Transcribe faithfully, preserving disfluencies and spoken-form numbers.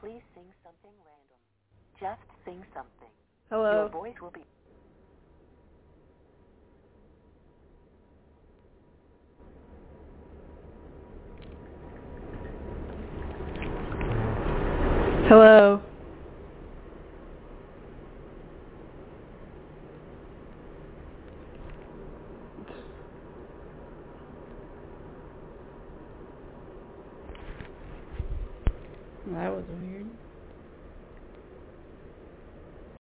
Please sing something random. Just sing something. Hello. Your voice will be... Hello. That was weird.